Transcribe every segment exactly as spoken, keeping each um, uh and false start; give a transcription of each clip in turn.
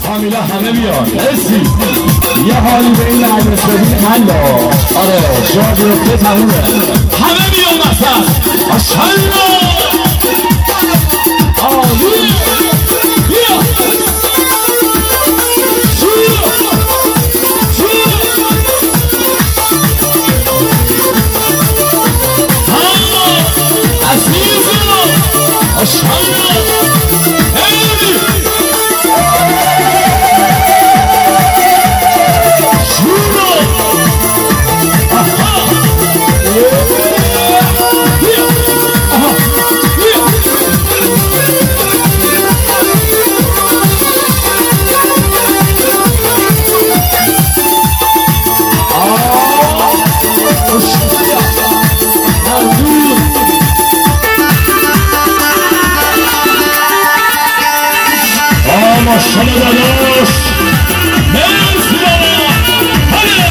کامیلا همه بیان مرسی یه حالی به این عدرس بدین حلا آره جا گرفته تمومه همه بیان مثلا ماشالله آلی بیا ماشاءالله داداش مرسی بابا هلا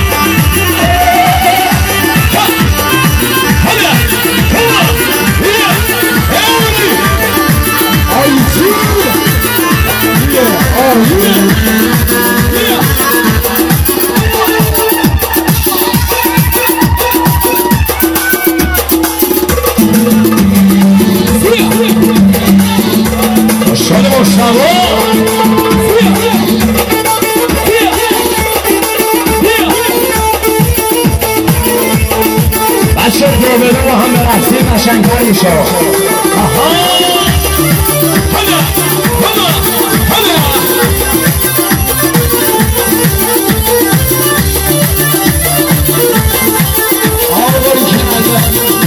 هلا هلا بیا هلی آیتی بیا آیتی بیا ماشاءالله ماشاءالله بچه دوباره با هم برقصیم قشنگ‌تر میشه آها هلا هلا هلا آوری کرده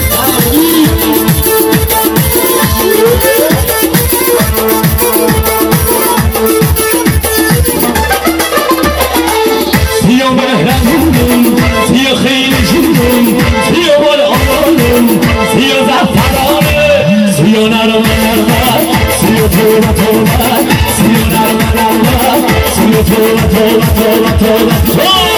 سیا مهربونم سیا خیلی جونم سیا بال آرامم سیا زفترانه سیا نرم نرم سیا توبه توبه سیا نرم نرم سیا توبه توبه توبه توبه توبه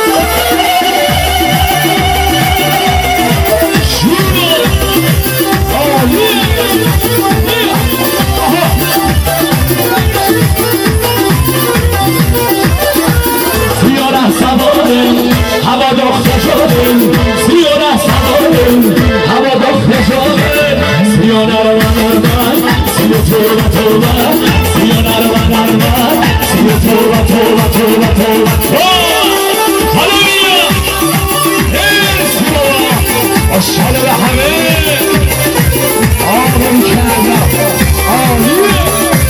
هوا داخته شدیم سیانه سواریم هوا داخته شدیم سیانه رو نرمن سیا توبه توبه سیانه رو نرمن سیا توبه توبه توبه توبه حالا بیا مرسی بابا ماشاءالله به همه آرام کردم عالیه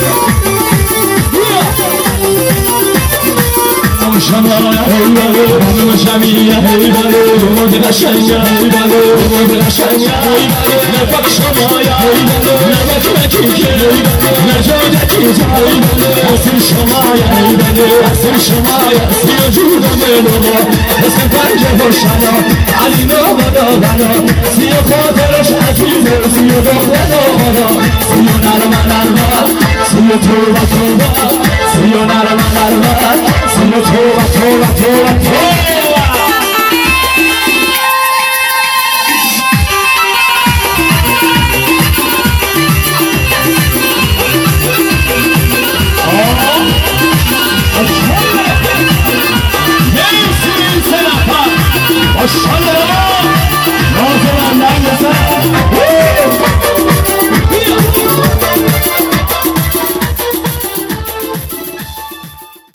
شمایا هیباله همه شمیه هیباله موج قشنگه هیباله موج قشنگه هیباله نفق شمایا هیباله نفق مکیکه هیباله نجاده کیجه هیباله اسم شمایا هیباله اسم شمایا سیا جودا ملوما اسم پنجه باشنا علی نابدا بنا سیا خاطرش عزیزه سیا دختر آمادا سیا نرم نرم سیا توبه توبه سیا نرم نرم سیا توبه توبه توبه توبه